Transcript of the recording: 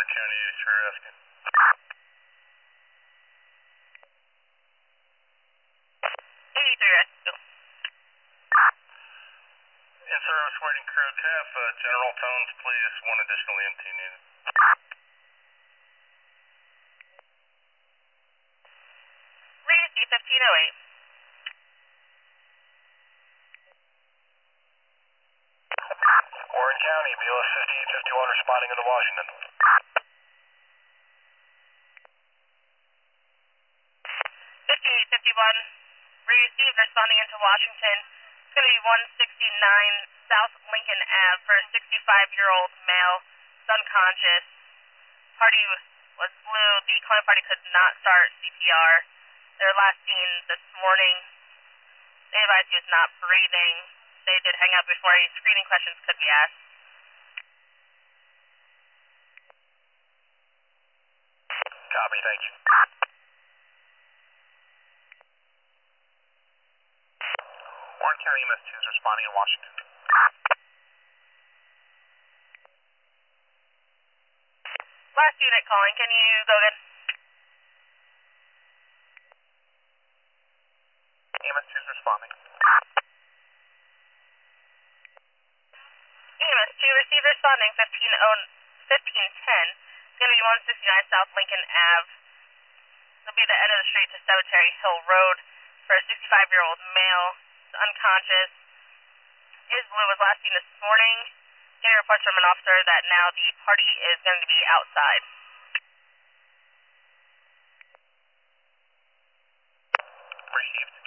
Warren County, you're asking. In service, waiting crew TAF, General Tones, please, one additional EMT needed. Regency 1508. Warren County, BLS 5851 responding into Washington. 5851, received, responding into Washington. It's going to be 169 South Lincoln Ave for a 65-year-old male. He's unconscious. Party was blue. The client party could not start CPR. They were last seen this morning. They advised he was not breathing. They did hang up before any screening questions could be asked. Copy, thank you. Warren County EMS 2 is responding in Washington. Last unit calling, can you go again? EMS 2 is responding. EMS 2, receive responding 1510. It's going to be 169 South Lincoln Ave. It'll be the end of the street to Cemetery Hill Road for a 65-year-old male. He's unconscious. His blue was last seen this morning. Getting reports from an officer that now the party is going to be outside. Received.